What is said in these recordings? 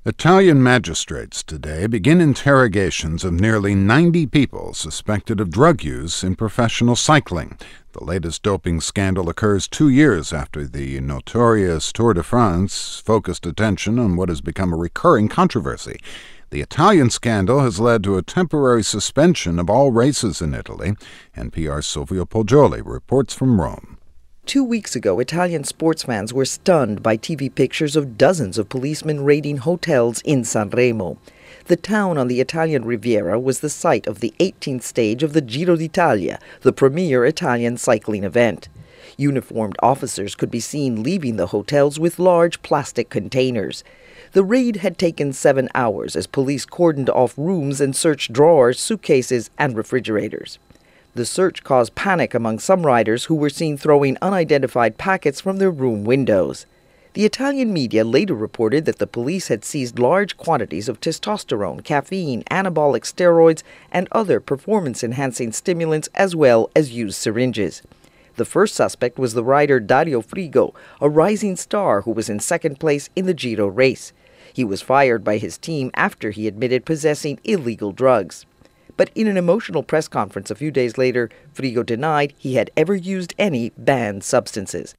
Italian magistrates today begin interrogations of nearly 90 people suspected of drug use in professional cycling. The latest doping scandal occurs 2 years after the notorious Tour de France focused attention on what has become a recurring controversy. The Italian scandal has led to a temporary suspension of all races in Italy. NPR's Silvio Poggioli reports from Rome. 2 weeks ago, Italian sports fans were stunned by TV pictures of dozens of policemen raiding hotels in Sanremo. The town on the Italian Riviera was the site of the 18th stage of the Giro d'Italia, the premier Italian cycling event. Uniformed officers could be seen leaving the hotels with large plastic containers. The raid had taken 7 hours as police cordoned off rooms and searched drawers, suitcases, and refrigerators. The search caused panic among some riders who were seen throwing unidentified packets from their room windows. The Italian media later reported that the police had seized large quantities of testosterone, caffeine, anabolic steroids, and other performance-enhancing stimulants, as well as used syringes. The first suspect was the rider Dario Frigo, a rising star who was in second place in the Giro race. He was fired by his team after he admitted possessing illegal drugs. But in an emotional press conference a few days later, Frigo denied he had ever used any banned substances.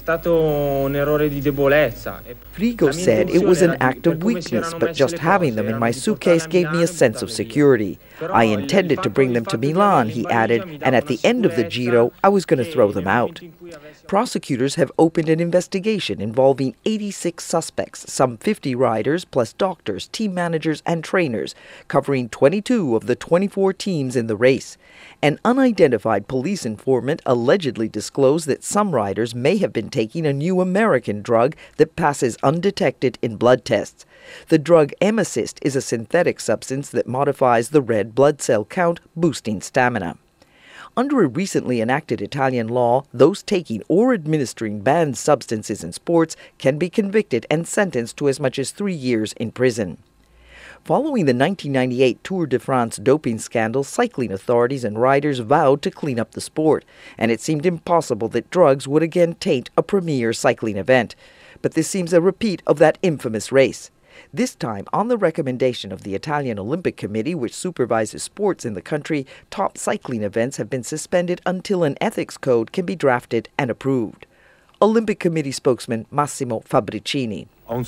Frigo said it was an act of weakness, but just having them in my suitcase gave me a sense of security. I intended to bring them to Milan, he added, and at the end of the Giro, I was going to throw them out. Prosecutors have opened an investigation involving 86 suspects, some 50 riders, plus doctors, team managers, and trainers, covering 22 of the 24 teams in the race. An unidentified police informant allegedly disclosed that some riders may have been taking a new American drug that passes undetected in blood tests. The drug Emacyst is a synthetic substance that modifies the red blood cell count, boosting stamina. Under a recently enacted Italian law, those taking or administering banned substances in sports can be convicted and sentenced to as much as 3 years in prison. Following the 1998 Tour de France doping scandal, cycling authorities and riders vowed to clean up the sport, and it seemed impossible that drugs would again taint a premier cycling event. But this seems a repeat of that infamous race. This time, on the recommendation of the Italian Olympic Committee, which supervises sports in the country, top cycling events have been suspended until an ethics code can be drafted and approved. Olympic Committee spokesman Massimo Fabbricini.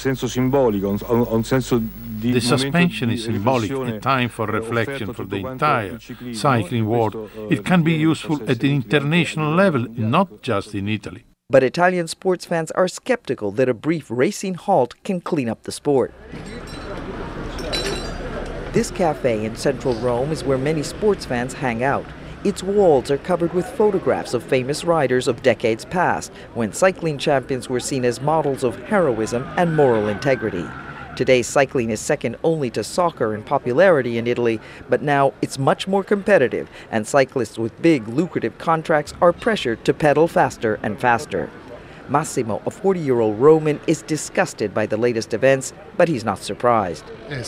The suspension is symbolic, a time for reflection for the entire cycling world. It can be useful at the international level, not just in Italy. But Italian sports fans are skeptical that a brief racing halt can clean up the sport. This cafe in central Rome is where many sports fans hang out. Its walls are covered with photographs of famous riders of decades past, when cycling champions were seen as models of heroism and moral integrity. Today, cycling is second only to soccer in popularity in Italy, but now it's much more competitive, and cyclists with big, lucrative contracts are pressured to pedal faster and faster. Massimo, a 40-year-old Roman, is disgusted by the latest events, but he's not surprised.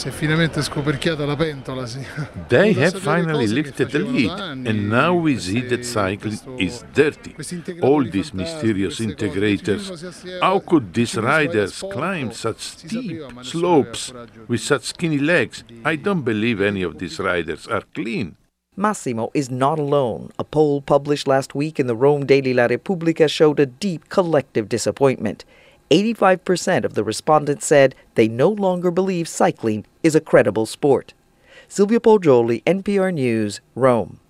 They have finally lifted the lid, and now we see that cycling is dirty. All these mysterious integrators. How could these riders climb such steep slopes with such skinny legs? I don't believe any of these riders are clean. Massimo is not alone. A poll published last week in the Rome daily La Repubblica showed a deep collective disappointment. 85% of the respondents said they no longer believe cycling is a credible sport. Silvio Poggioli, NPR News, Rome.